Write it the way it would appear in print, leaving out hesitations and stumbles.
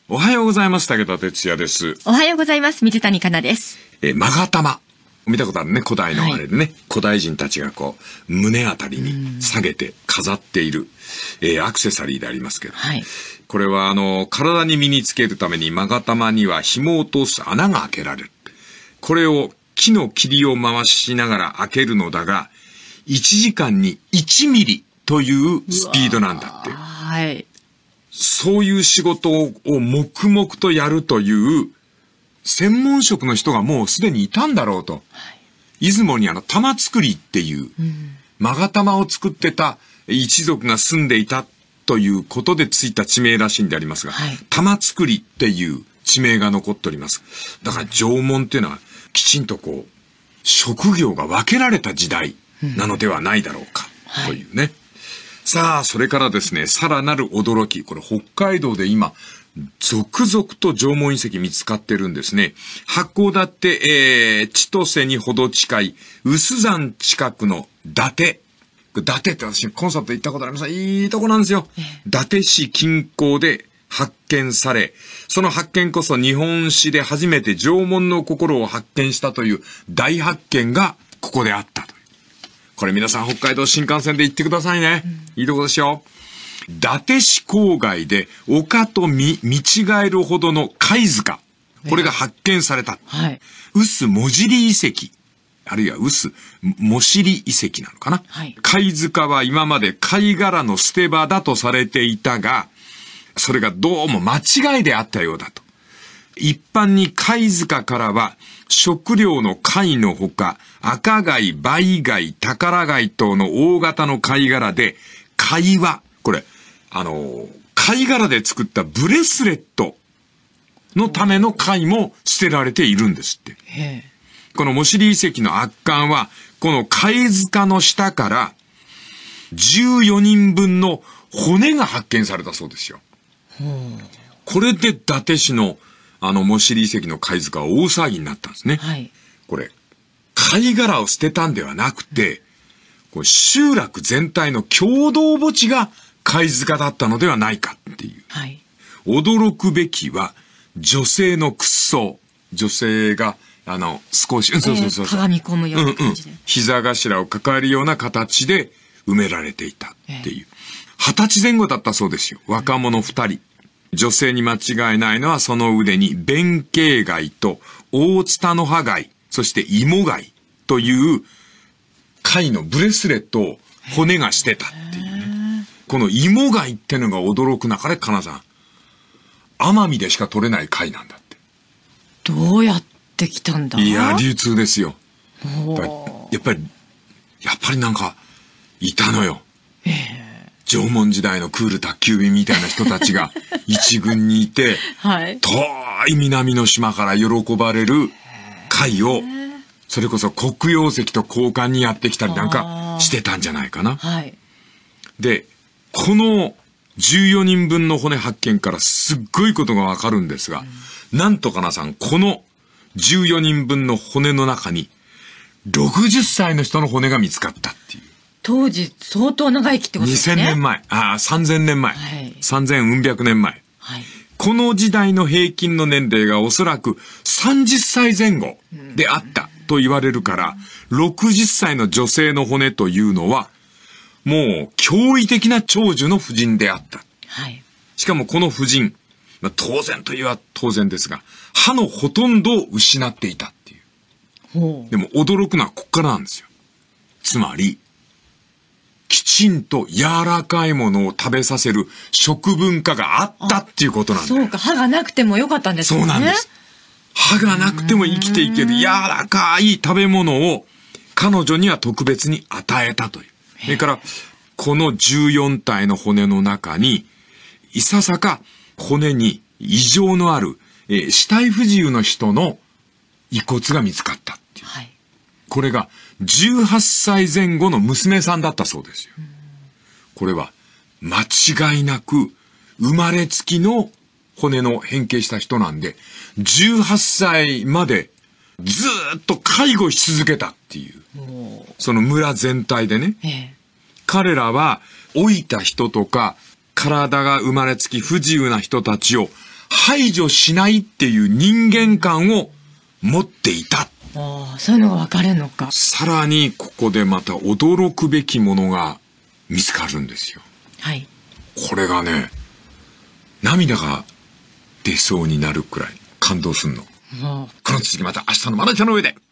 おはようございます。武田哲也です。 おはようございます。水谷香奈です。 勾玉。見たことあるね。古代のあれでね。古代人たちがこう、胸あたりに下げて飾っている、アクセサリーでありますけど。これは体に身につけるために勾玉には紐を通す穴が開けられる。これを木の切りを回しながら開けるのだが、1時間に1ミリというスピードなんだって。そういう仕事を黙々とやるという専門職の人がもうすでにいたんだろうと。出雲に玉造りっていう勾玉を作ってた一族が住んでいたということでついた地名らしいんでありますが、玉造りっていう地名が残っております。だから縄文っていうのはきちんとこう職業が分けられた時代なのではないだろうかというね。さあ、それからですね、さらなる驚き。これ北海道で今、続々と縄文遺跡見つかってるんですね。函館、千歳にほど近い、有珠山近くの伊達。伊達って私コンサート行ったことあります。いいとこなんですよ。伊達市近郊で発見され、その発見こそ日本史で初めて縄文の心を発見したという大発見がここであったと。これ皆さん北海道新幹線で行ってくださいね。いいとこですよ。伊達市郊外で丘と見違えるほどの貝塚。これが発見された。臼もじり遺跡。あるいは臼もしり遺跡なのかな。貝塚は今まで貝殻の捨て場だとされていたが、それがどうも間違いであったようだと。一般に貝塚からは食料の貝のほか、赤貝、倍貝、宝貝等の大型の貝殻で、貝輪、これ、貝殻で作ったブレスレットのための貝も捨てられているんですって。このもしり遺跡の圧巻は、この貝塚の下から14人分の骨が発見されたそうですよ。これで伊達市のもしり遺跡の貝塚は大騒ぎになったんですね。これ、貝殻を捨てたんではなくて、これ集落全体の共同墓地が貝塚だったのではないかっていう。驚くべきは、女性の屈葬。女性が、少し、 鏡込むような感じで。 膝頭を抱えるような形で埋められていたっていう。20歳前後だったそうですよ。若者2人。女性に間違いないのはその腕に弁慶貝と大ツタの葉貝、そして芋貝という貝のブレスレットを骨がしてたっていうね。この芋貝ってのが驚く中で、かなさん、奄美でしか取れない貝なんだって。 どうやってきたんだ？ いや、流通ですよ。やっぱりなんか、いたのよ。縄文時代のクール宅急便みたいな人たちが一軍にいて、遠い南の島から喜ばれる貝を、それこそ黒曜石と交換にやってきたりなんかしてたんじゃないかな。で、この14人分の骨発見からすっごいことがわかるんですが、なんとかなさん、この14人分の骨の中に60歳の人の骨が見つかったっていう。 当時相当長生きってことですね。 2000年前。3000年前。3000うん百年前。この時代の平均の年齢がおそらく30歳前後であったと言われるから、60歳の女性の骨というのは、もう驚異的な長寿の婦人であった。しかもこの婦人、当然といえば当然ですが、歯のほとんどを失っていたっていう。でも驚くのはこっからなんですよ。つまり、きちんと柔らかいものを食べさせる食文化があったっていうことなんだよ。 そうか、歯がなくてもよかったんですね。 そうなんです。歯がなくても生きていける柔らかい食べ物を彼女には特別に与えたという。それから、この14体の骨の中に、いささか骨に異常のある、肢体不自由の人の遺骨が見つかったっていう。これが18歳前後の娘さんだったそうですよ。これは間違いなく生まれつきの骨の変形した人なんで、18歳までずっと介護し続けたっていう。その村全体でね。彼らは老いた人とか体が生まれつき不自由な人たちを排除しないっていう人間観を持っていた。 そういうのがわかるのか。 さらにここでまた驚くべきものが見つかるんですよ。 はい。 これがね、涙が出そうになるくらい感動すんの。この続きまた明日のまなちゃんの上で。